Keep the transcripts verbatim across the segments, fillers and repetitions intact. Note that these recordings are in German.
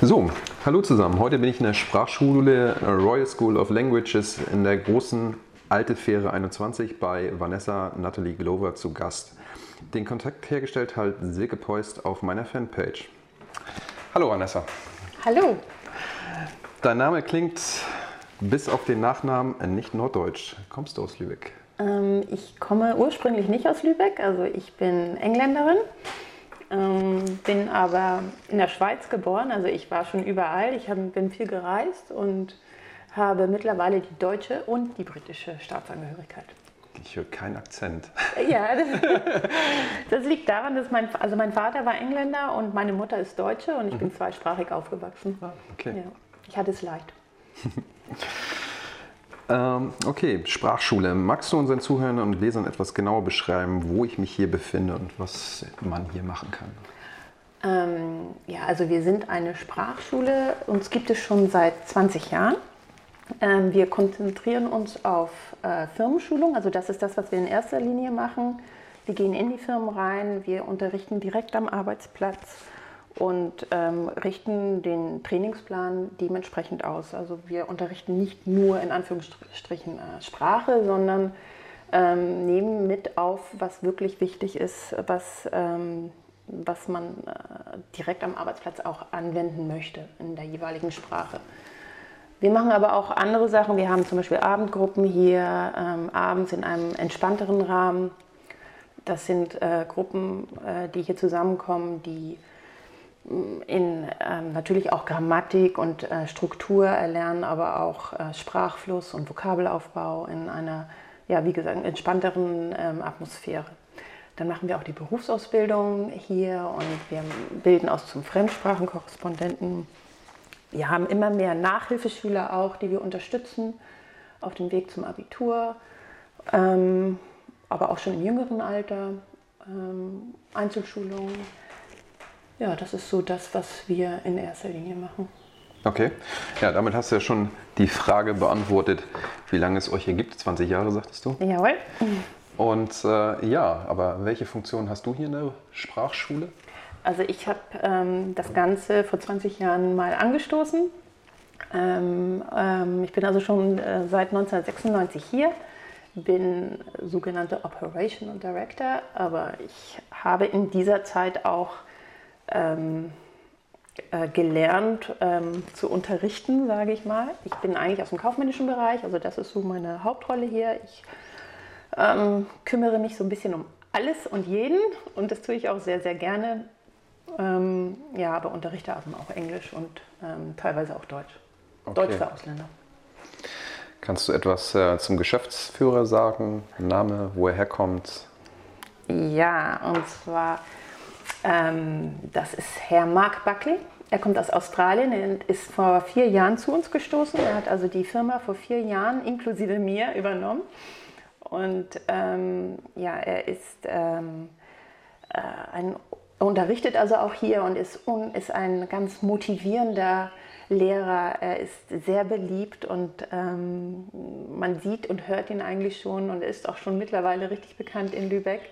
So, hallo zusammen. Heute bin ich in der Sprachschule Royal School of Languages in der großen Alte Fähre einundzwanzig bei Vanessa Natalie Glover zu Gast. Den Kontakt hergestellt hat Silke Poist auf meiner Fanpage. Hallo Vanessa. Hallo. Dein Name klingt bis auf den Nachnamen nicht norddeutsch. Kommst du aus Lübeck? Ähm, ich komme ursprünglich nicht aus Lübeck, also ich bin Engländerin. Ähm, bin aber in der Schweiz geboren, also ich war schon überall, ich hab, bin viel gereist und habe mittlerweile die deutsche und die britische Staatsangehörigkeit. Ich höre keinen Akzent. Ja, das, das liegt daran, dass mein, also mein Vater war Engländer und meine Mutter ist Deutsche und ich mhm. bin zweisprachig aufgewachsen. Ah, okay. Ja, ich hatte es leicht. ähm, okay, Sprachschule. Magst du unseren Zuhörern und Lesern etwas genauer beschreiben, wo ich mich hier befinde und was man hier machen kann? Ähm, ja, also wir sind eine Sprachschule, uns gibt es schon seit zwanzig Jahren. Ähm, wir konzentrieren uns auf äh, Firmenschulung, also das ist das, was wir in erster Linie machen. Wir gehen in die Firmen rein, wir unterrichten direkt am Arbeitsplatz und ähm, richten den Trainingsplan dementsprechend aus. Also wir unterrichten nicht nur in Anführungsstrichen äh, Sprache, sondern ähm, nehmen mit auf, was wirklich wichtig ist, was, ähm, was man äh, direkt am Arbeitsplatz auch anwenden möchte in der jeweiligen Sprache. Wir machen aber auch andere Sachen. Wir haben zum Beispiel Abendgruppen hier, ähm, abends in einem entspannteren Rahmen. Das sind äh, Gruppen, äh, die hier zusammenkommen, die in ähm, natürlich auch Grammatik und äh, Struktur erlernen, aber auch äh, Sprachfluss und Vokabelaufbau in einer, ja, wie gesagt, entspannteren ähm, Atmosphäre. Dann machen wir auch die Berufsausbildung hier und wir bilden aus zum Fremdsprachenkorrespondenten. Wir haben immer mehr Nachhilfeschüler auch, die wir unterstützen auf dem Weg zum Abitur, ähm, aber auch schon im jüngeren Alter, ähm, Einzelschulungen. Ja, das ist so das, was wir in erster Linie machen. Okay, ja, damit hast du ja schon die Frage beantwortet, wie lange es euch hier gibt. zwanzig Jahre, sagtest du? Jawohl. Und äh, ja, aber welche Funktion hast du hier in der Sprachschule? Also ich habe ähm, das Ganze vor zwanzig Jahren mal angestoßen. Ähm, ähm, ich bin also schon äh, seit neunzehnhundertsechsundneunzig hier, bin sogenannte Operational Director, aber ich habe in dieser Zeit auch ähm, äh, gelernt ähm, zu unterrichten, sage ich mal. Ich bin eigentlich aus dem kaufmännischen Bereich, also das ist so meine Hauptrolle hier. Ich ähm, kümmere mich so ein bisschen um alles und jeden und das tue ich auch sehr, sehr gerne. Ähm, ja, aber unterrichte eben auch Englisch und ähm, teilweise auch Deutsch. Okay. Deutsch für Ausländer. Kannst du etwas äh, zum Geschäftsführer sagen? Name, wo er herkommt? Ja, und zwar, ähm, das ist Herr Mark Buckley. Er kommt aus Australien und ist vor vier Jahren zu uns gestoßen. Er hat also die Firma vor vier Jahren inklusive mir übernommen. Und ähm, ja, er ist ähm, äh, ein unterrichtet also auch hier und ist, un, ist ein ganz motivierender Lehrer. Er ist sehr beliebt und ähm, man sieht und hört ihn eigentlich schon und ist auch schon mittlerweile richtig bekannt in Lübeck.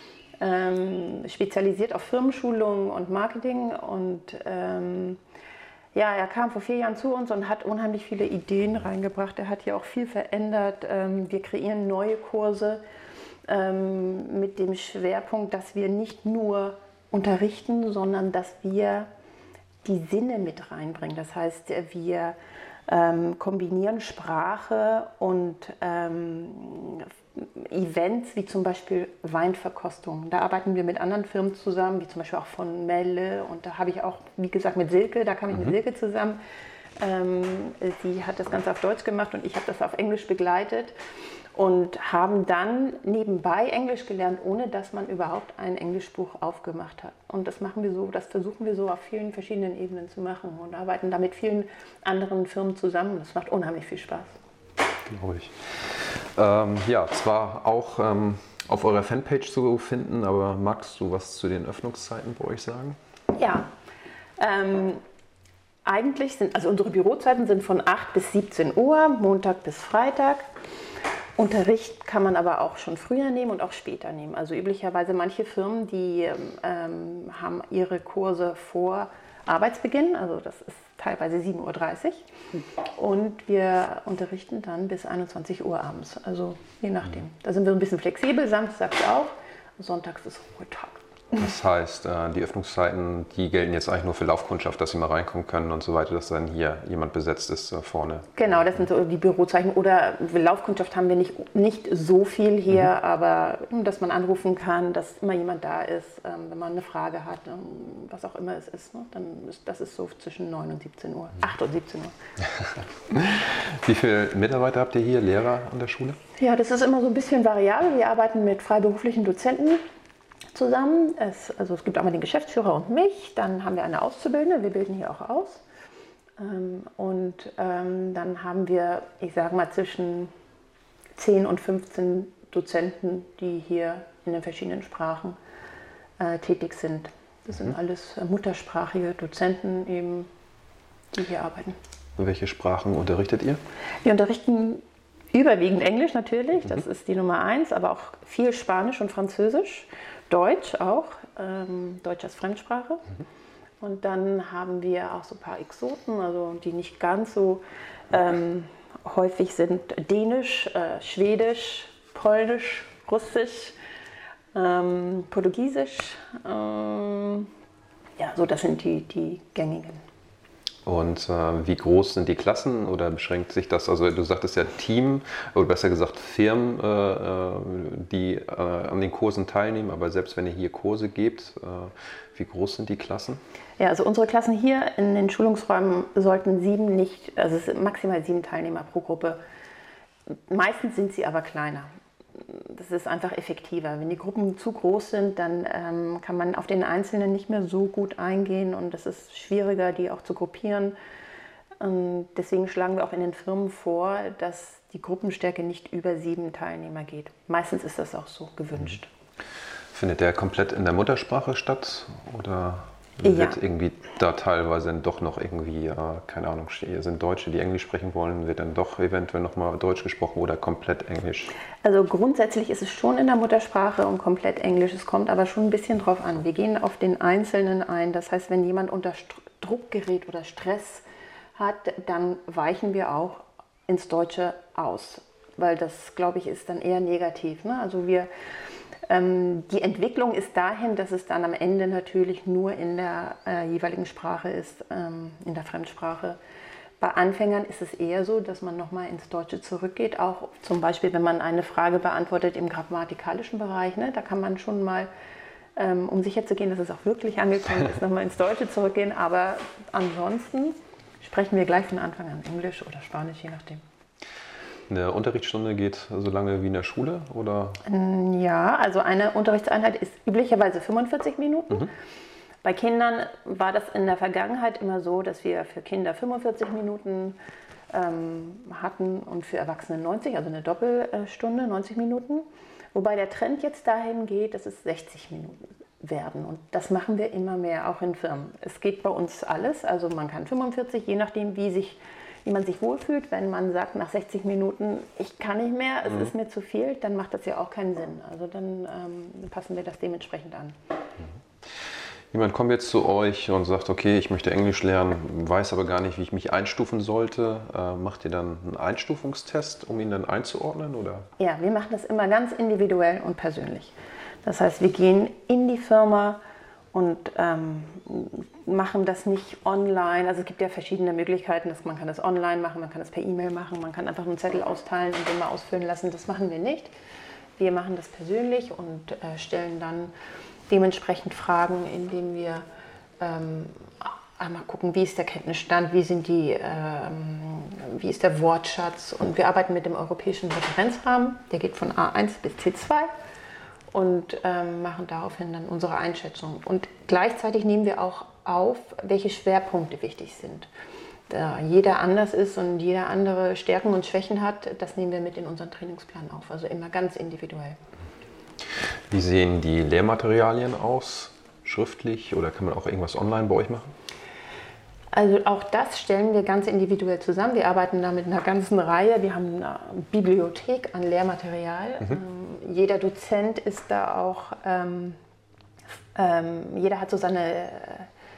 Ähm, spezialisiert auf Firmenschulung und Marketing und ähm, ja, er kam vor vier Jahren zu uns und hat unheimlich viele Ideen reingebracht. Er hat hier auch viel verändert. Ähm, wir kreieren neue Kurse ähm, mit dem Schwerpunkt, dass wir nicht nur unterrichten, sondern dass wir die Sinne mit reinbringen. Das heißt, wir ähm, kombinieren Sprache und ähm, Events wie zum Beispiel Weinverkostung. Da arbeiten wir mit anderen Firmen zusammen, wie zum Beispiel auch von Melle und da habe ich auch, wie gesagt, mit Silke, da kam ich mhm. mit Silke zusammen. Ähm, sie hat das Ganze auf Deutsch gemacht und ich habe das auf Englisch begleitet. Und haben dann nebenbei Englisch gelernt, ohne dass man überhaupt ein Englischbuch aufgemacht hat. Und das machen wir so, das versuchen wir so auf vielen verschiedenen Ebenen zu machen und arbeiten da mit vielen anderen Firmen zusammen. Das macht unheimlich viel Spaß. Glaube ich. Ähm, ja, zwar auch ähm, auf eurer Fanpage zu finden, aber magst du was zu den Öffnungszeiten bei euch sagen? Ja, ähm, eigentlich sind, also unsere Bürozeiten sind von acht bis siebzehn Uhr, Montag bis Freitag. Unterricht kann man aber auch schon früher nehmen und auch später nehmen. Also üblicherweise manche Firmen, die ähm, haben ihre Kurse vor Arbeitsbeginn, also das ist teilweise sieben Uhr dreißig. Und wir unterrichten dann bis einundzwanzig Uhr abends, also je nachdem. Da sind wir ein bisschen flexibel, samstags auch, sonntags ist Ruhetag. Das heißt, die Öffnungszeiten, die gelten jetzt eigentlich nur für Laufkundschaft, dass sie mal reinkommen können und so weiter, dass dann hier jemand besetzt ist vorne. Genau, das sind so die Bürozeichen. Oder Laufkundschaft haben wir nicht, nicht so viel hier, mhm. aber dass man anrufen kann, dass immer jemand da ist, wenn man eine Frage hat, was auch immer es ist. Dann ist das ist so zwischen neun und siebzehn Uhr, acht und siebzehn Uhr. Wie viele Mitarbeiter habt ihr hier, Lehrer an der Schule? Ja, das ist immer so ein bisschen variabel. Wir arbeiten mit freiberuflichen Dozenten zusammen. Es, also es gibt einmal den Geschäftsführer und mich, dann haben wir eine Auszubildende, wir bilden hier auch aus. Ähm, und ähm, dann haben wir, ich sage mal, zwischen zehn und fünfzehn Dozenten, die hier in den verschiedenen Sprachen äh, tätig sind. Das sind mhm. alles äh, muttersprachige Dozenten, eben, die hier arbeiten. Welche Sprachen unterrichtet ihr? Wir unterrichten überwiegend Englisch natürlich, das mhm. ist die Nummer eins, aber auch viel Spanisch und Französisch. Deutsch auch, ähm, Deutsch als Fremdsprache. Mhm. Und dann haben wir auch so ein paar Exoten, also die nicht ganz so ähm, häufig sind. Dänisch, äh, Schwedisch, Polnisch, Russisch, ähm, Portugiesisch. Ähm, ja, so das sind die, die gängigen. Und äh, wie groß sind die Klassen oder beschränkt sich das? Also du sagtest ja Team oder besser gesagt Firmen, äh, die äh, an den Kursen teilnehmen, aber selbst wenn ihr hier Kurse gebt, äh, wie groß sind die Klassen? Ja, also unsere Klassen hier in den Schulungsräumen sollten sieben nicht, also es sind maximal sieben Teilnehmer pro Gruppe. Meistens sind sie aber kleiner. Das ist einfach effektiver. Wenn die Gruppen zu groß sind, dann ähm, kann man auf den Einzelnen nicht mehr so gut eingehen und es ist schwieriger, die auch zu gruppieren. Und deswegen schlagen wir auch in den Firmen vor, dass die Gruppenstärke nicht über sieben Teilnehmer geht. Meistens ist das auch so gewünscht. Findet der komplett in der Muttersprache statt oder wird ja. irgendwie da teilweise dann doch noch irgendwie, äh, keine Ahnung, sind Deutsche, die Englisch sprechen wollen, wird dann doch eventuell nochmal Deutsch gesprochen oder komplett Englisch? Also grundsätzlich ist es schon in der Muttersprache und komplett Englisch. Es kommt aber schon ein bisschen drauf an. Wir gehen auf den Einzelnen ein. Das heißt, wenn jemand unter Druck gerät oder Stress hat, dann weichen wir auch ins Deutsche aus. Weil das, glaube ich, ist dann eher negativ. Ne? Also wir... Die Entwicklung ist dahin, dass es dann am Ende natürlich nur in der äh, jeweiligen Sprache ist, ähm, in der Fremdsprache. Bei Anfängern ist es eher so, dass man nochmal ins Deutsche zurückgeht, auch zum Beispiel, wenn man eine Frage beantwortet im grammatikalischen Bereich, ne, da kann man schon mal, ähm, um sicher zu gehen, dass es auch wirklich angekommen ist, nochmal ins Deutsche zurückgehen. Aber ansonsten sprechen wir gleich von Anfang an Englisch oder Spanisch, je nachdem. Eine Unterrichtsstunde geht so lange wie in der Schule, oder? Ja, also eine Unterrichtseinheit ist üblicherweise fünfundvierzig Minuten. Mhm. Bei Kindern war das in der Vergangenheit immer so, dass wir für Kinder fünfundvierzig Minuten ähm, hatten und für Erwachsene neunzig, also eine Doppelstunde, neunzig Minuten. Wobei der Trend jetzt dahin geht, dass es sechzig Minuten werden. Und das machen wir immer mehr, auch in Firmen. Es geht bei uns alles, also man kann fünfundvierzig, je nachdem, wie sich wie man sich wohlfühlt. Wenn man sagt, nach sechzig Minuten, ich kann nicht mehr, es mhm. ist mir zu viel, dann macht das ja auch keinen Sinn. Also dann ähm, passen wir das dementsprechend an. Jemand kommt jetzt zu euch und sagt, okay, ich möchte Englisch lernen, weiß aber gar nicht, wie ich mich einstufen sollte. Äh, macht ihr dann einen Einstufungstest, um ihn dann einzuordnen? Oder? Ja, wir machen das immer ganz individuell und persönlich. Das heißt, wir gehen in die Firma und ähm, machen das nicht online. Also es gibt ja verschiedene Möglichkeiten. Dass man kann das online machen, man kann das per E-Mail machen, man kann einfach einen Zettel austeilen und den mal ausfüllen lassen. Das machen wir nicht. Wir machen das persönlich und äh, stellen dann dementsprechend Fragen, indem wir ähm, einmal gucken, wie ist der Kenntnisstand, wie, sind die, ähm, wie ist der Wortschatz. Und wir arbeiten mit dem europäischen Referenzrahmen, der geht von A eins bis C zwei. Und ähm, machen daraufhin dann unsere Einschätzung. Und gleichzeitig nehmen wir auch auf, welche Schwerpunkte wichtig sind. Da jeder anders ist und jeder andere Stärken und Schwächen hat, das nehmen wir mit in unseren Trainingsplan auf. Also immer ganz individuell. Wie sehen die Lehrmaterialien aus? Schriftlich oder kann man auch irgendwas online bei euch machen? Also auch das stellen wir ganz individuell zusammen. Wir arbeiten da mit einer ganzen Reihe. Wir haben eine Bibliothek an Lehrmaterial. Mhm. Ähm, jeder Dozent ist da auch, ähm, ähm, jeder hat so seine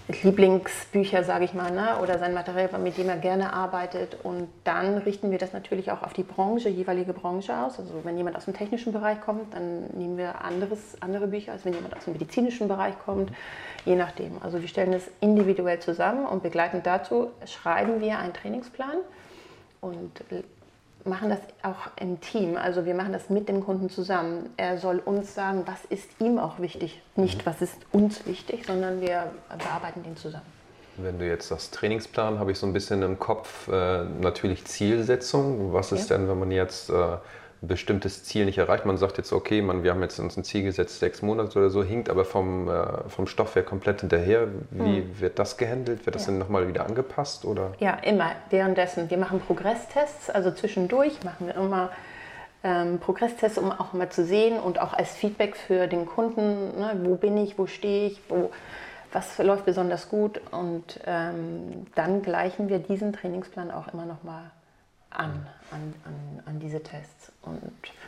Lieblingsbücher, sage ich mal, ne? Oder sein Material, mit dem er gerne arbeitet. Und dann richten wir das natürlich auch auf die Branche, jeweilige Branche aus. Also wenn jemand aus dem technischen Bereich kommt, dann nehmen wir anderes, andere Bücher, als wenn jemand aus dem medizinischen Bereich kommt, je nachdem. Also wir stellen das individuell zusammen und begleitend dazu schreiben wir einen Trainingsplan und machen das auch im Team. Also wir machen das mit dem Kunden zusammen. Er soll uns sagen, was ist ihm auch wichtig. Nicht, was ist uns wichtig, sondern wir bearbeiten den zusammen. Wenn du jetzt sagst Trainingsplan, habe ich so ein bisschen im Kopf äh, natürlich Zielsetzung. Was ist ja. denn, wenn man jetzt äh, ein bestimmtes Ziel nicht erreicht? Man sagt jetzt, okay, man, wir haben jetzt uns ein Ziel gesetzt, sechs Monate oder so, hinkt aber vom, äh, vom Stoff her komplett hinterher. Wie hm. wird das gehandelt? Wird das ja. dann nochmal wieder angepasst? Oder? Ja, immer währenddessen. Wir machen Progresstests, also zwischendurch machen wir immer ähm, Progresstests, um auch mal zu sehen und auch als Feedback für den Kunden, ne, wo bin ich, wo stehe ich, wo, was läuft besonders gut. Und ähm, dann gleichen wir diesen Trainingsplan auch immer noch mal an, an, an, an diese Tests. Und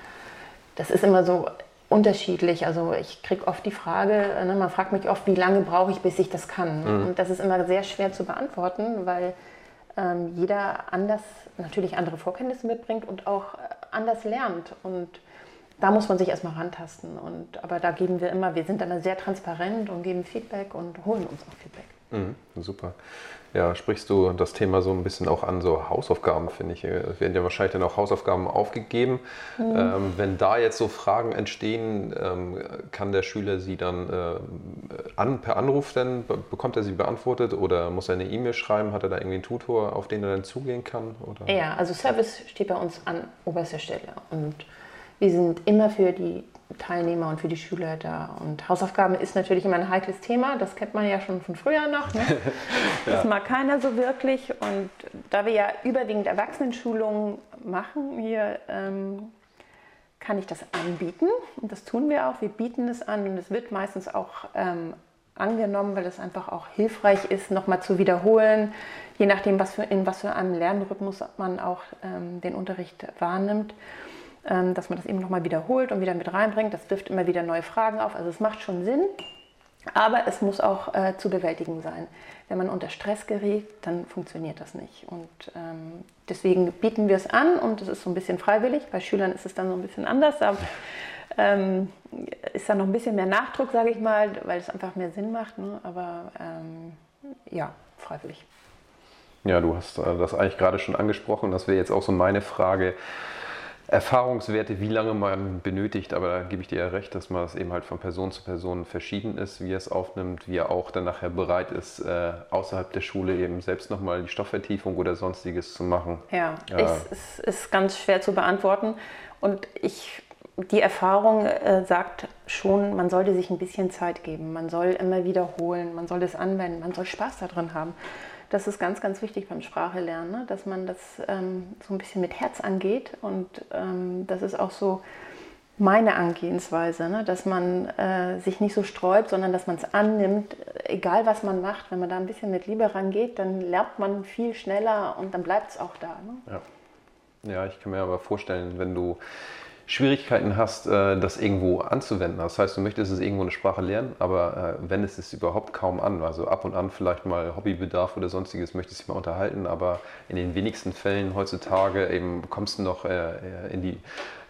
das ist immer so unterschiedlich. Also ich kriege oft die Frage, ne, man fragt mich oft, wie lange brauche ich, bis ich das kann? Mhm. Und das ist immer sehr schwer zu beantworten, weil ähm, jeder anders, natürlich andere Vorkenntnisse mitbringt und auch anders lernt. Und da muss man sich erstmal rantasten. Und, aber da geben wir immer, wir sind immer sehr transparent und geben Feedback und holen uns auch Feedback. Mhm, super. Ja, sprichst du das Thema so ein bisschen auch an, so Hausaufgaben, finde ich. Es werden ja wahrscheinlich dann auch Hausaufgaben aufgegeben. Mhm. Ähm, wenn da jetzt so Fragen entstehen, ähm, kann der Schüler sie dann äh, an, per Anruf dann, bekommt er sie beantwortet oder muss er eine E-Mail schreiben? Hat er da irgendwie einen Tutor, auf den er dann zugehen kann? Oder? Ja, also Service steht bei uns an oberster Stelle und wir sind immer für die Teilnehmer und für die Schüler da. Und Hausaufgaben ist natürlich immer ein heikles Thema, das kennt man ja schon von früher noch. Ne? Ja. Das mag keiner so wirklich. Und da wir ja überwiegend Erwachsenenschulungen machen hier, ähm, kann ich das anbieten. Und das tun wir auch. Wir bieten es an und es wird meistens auch ähm, angenommen, weil es einfach auch hilfreich ist, nochmal zu wiederholen, je nachdem, was für, in was für einem Lernrhythmus man auch ähm, den Unterricht wahrnimmt. Dass man das eben nochmal wiederholt und wieder mit reinbringt. Das wirft immer wieder neue Fragen auf. Also es macht schon Sinn, aber es muss auch äh, zu bewältigen sein. Wenn man unter Stress gerät, dann funktioniert das nicht. Und ähm, deswegen bieten wir es an und es ist so ein bisschen freiwillig. Bei Schülern ist es dann so ein bisschen anders. Da ähm, ist dann noch ein bisschen mehr Nachdruck, sage ich mal, weil es einfach mehr Sinn macht. Ne? Aber ähm, ja, freiwillig. Ja, du hast äh, das eigentlich gerade schon angesprochen. Das wäre jetzt auch so meine Frage. Erfahrungswerte, wie lange man benötigt, aber da gebe ich dir ja recht, dass man das eben halt von Person zu Person verschieden ist, wie er es aufnimmt, wie er auch dann nachher bereit ist, äh, außerhalb der Schule eben selbst nochmal die Stoffvertiefung oder sonstiges zu machen. Ja, äh, es, es ist ganz schwer zu beantworten und ich, die Erfahrung äh, sagt schon, man sollte sich ein bisschen Zeit geben, man soll immer wiederholen, man soll das anwenden, man soll Spaß daran haben. Das ist ganz, ganz wichtig beim Sprachelernen, ne? Dass man das ähm, so ein bisschen mit Herz angeht und ähm, das ist auch so meine Angehensweise, ne? Dass man äh, sich nicht so sträubt, sondern dass man es annimmt, egal was man macht. Wenn man da ein bisschen mit Liebe rangeht, dann lernt man viel schneller und dann bleibt es auch da. Ne? Ja. Ja, ich kann mir aber vorstellen, wenn du Schwierigkeiten hast, das irgendwo anzuwenden. Das heißt, du möchtest es irgendwo eine Sprache lernen, aber wendest es überhaupt kaum an. Also ab und an vielleicht mal Hobbybedarf oder sonstiges, möchtest dich mal unterhalten, aber in den wenigsten Fällen heutzutage eben kommst du noch in die,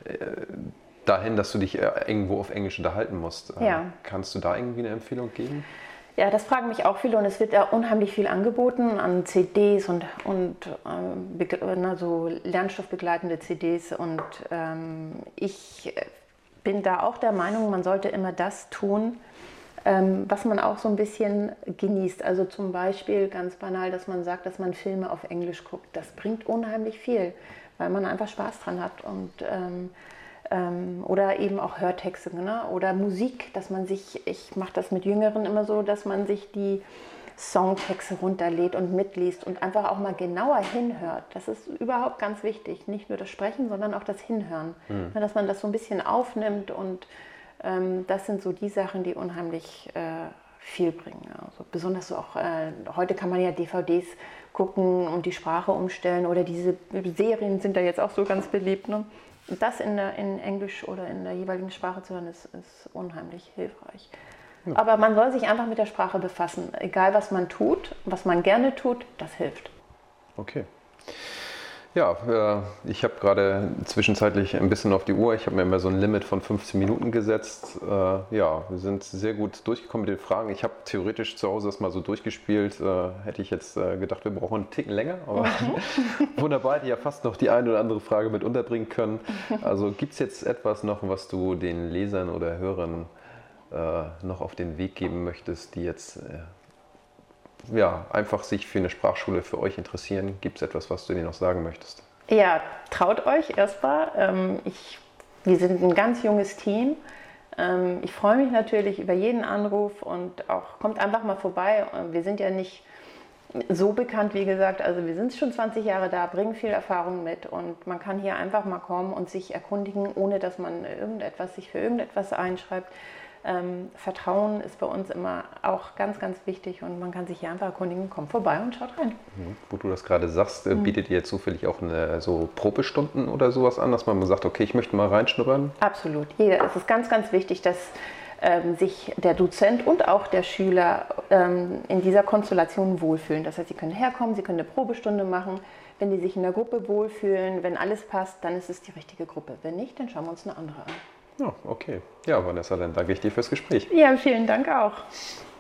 dahin, dass du dich irgendwo auf Englisch unterhalten musst. Ja. Kannst du da irgendwie eine Empfehlung geben? Ja, das fragen mich auch viele und es wird da unheimlich viel angeboten an C Ds und, und ähm, so lernstoffbegleitende C Ds und ähm, ich bin da auch der Meinung, man sollte immer das tun, ähm, was man auch so ein bisschen genießt. Also zum Beispiel ganz banal, dass man sagt, dass man Filme auf Englisch guckt. Das bringt unheimlich viel, weil man einfach Spaß dran hat und ähm, oder eben auch Hörtexte, ne? Oder Musik, dass man sich, ich mache das mit Jüngeren immer so, dass man sich die Songtexte runterlädt und mitliest und einfach auch mal genauer hinhört. Das ist überhaupt ganz wichtig, nicht nur das Sprechen, sondern auch das Hinhören. Mhm. Dass man das so ein bisschen aufnimmt und ähm, das sind so die Sachen, die unheimlich äh, viel bringen. Also besonders so auch, äh, heute kann man ja D V Ds gucken und die Sprache umstellen oder diese Serien sind da jetzt auch so ganz beliebt, ne? Das in, der, in Englisch oder in der jeweiligen Sprache zu hören, ist, ist unheimlich hilfreich. Aber man soll sich einfach mit der Sprache befassen. Egal, was man tut, was man gerne tut, das hilft. Okay. Ja, äh, ich habe gerade zwischenzeitlich ein bisschen auf die Uhr. Ich habe mir immer so ein Limit von fünfzehn Minuten gesetzt. Äh, ja, wir sind sehr gut durchgekommen mit den Fragen. Ich habe theoretisch zu Hause das mal so durchgespielt. Äh, hätte ich jetzt äh, gedacht, wir brauchen einen Ticken länger. Aber mhm. wunderbar, hätte ich ja fast noch die eine oder andere Frage mit unterbringen können. Also gibt es jetzt etwas noch, was du den Lesern oder Hörern äh, noch auf den Weg geben möchtest, die jetzt... Äh, ja, einfach sich für eine Sprachschule für euch interessieren? Gibt es etwas, was du denen noch sagen möchtest? Ja, traut euch erstmal. Ähm, ich, wir sind ein ganz junges Team. Ähm, ich freue mich natürlich über jeden Anruf und auch kommt einfach mal vorbei. Wir sind ja nicht so bekannt, wie gesagt, also wir sind schon zwanzig Jahre da, bringen viel Erfahrung mit und man kann hier einfach mal kommen und sich erkundigen, ohne dass man irgendetwas, sich für irgendetwas einschreibt. Ähm, Vertrauen ist bei uns immer auch ganz, ganz wichtig und man kann sich hier einfach erkundigen, kommt vorbei und schaut rein. Wo du das gerade sagst, mhm. bietet ihr jetzt zufällig auch eine, so Probestunden oder sowas an, dass man mal sagt, okay, ich möchte mal reinschnuppern? Absolut. Jeder, es ist ganz, ganz wichtig, dass ähm, sich der Dozent und auch der Schüler ähm, in dieser Konstellation wohlfühlen. Das heißt, sie können herkommen, sie können eine Probestunde machen. Wenn die sich in der Gruppe wohlfühlen, wenn alles passt, dann ist es die richtige Gruppe. Wenn nicht, dann schauen wir uns eine andere an. Ja, okay. Ja, Vanessa, dann danke ich dir fürs Gespräch. Ja, vielen Dank auch.